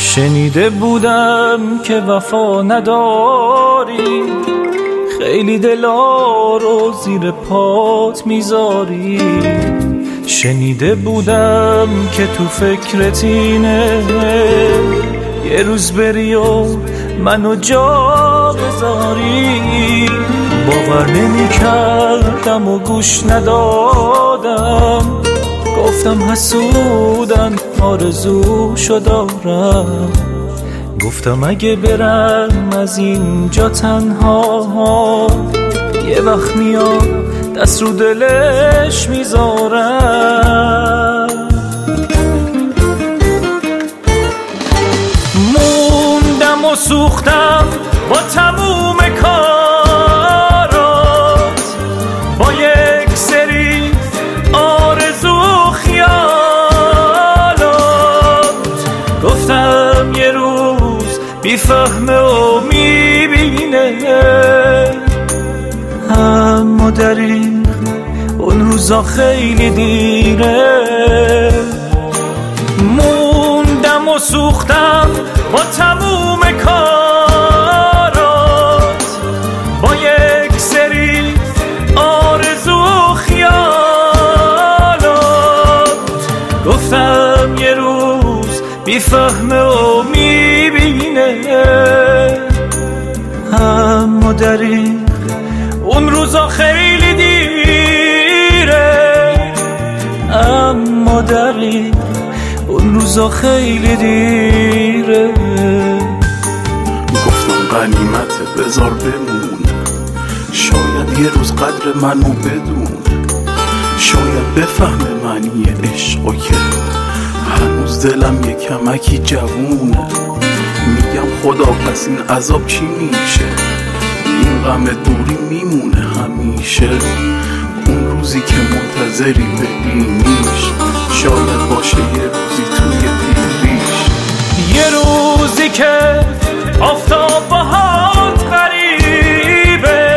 شنیده بودم که وفا نداری، خیلی دلا رو زیر پات میذاری. شنیده بودم که تو فکرت اینه یه روز بری و منو جا بذاری. باور نمی کردم و گوش ندادم، گفتم حسودن آرزوشو دارم. گفتم اگه برم از اینجا تنها، یه وقت میاد دست رو دلش میذارم. موندم و سوختم با تموم کارات، با یک سری آرزو و خیالات. گفتم یه روز بیفهمه و میبینه، اما دریغ اون روزا خیلی دیره. موندم و سوختم با تموم کارات، با یک سری آرزو و خیالات. گفتم یه روز بیفهمه و میبینه، اما دریغ اون روزا خیلی دیره. اما دریغ اون روزا خیلی دیره. گفتم غنیمته بذار بمونه، شاید یه روز قدر منو بدونه. شاید بفهمه معنی عشقو که هنوز دلم یه کمکی جوونه. میگم خدا پس این عذاب چی میشه، این غم دوری میمونه همیشه. اون روزی که منتظری ببینیش، شاید باشه یه روزی توی پیریش. یه روزی که آفتاب باهات غریبه،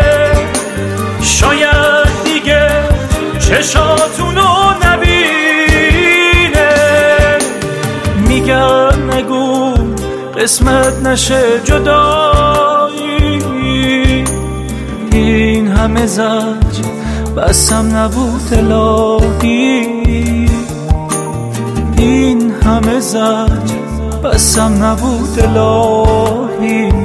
شاید دیگه چشاتونو نبینه. میگن نگو قسمت نشه جدایی، این همه زج بسم نبود الهی. این همه زج بسم نبود الهی.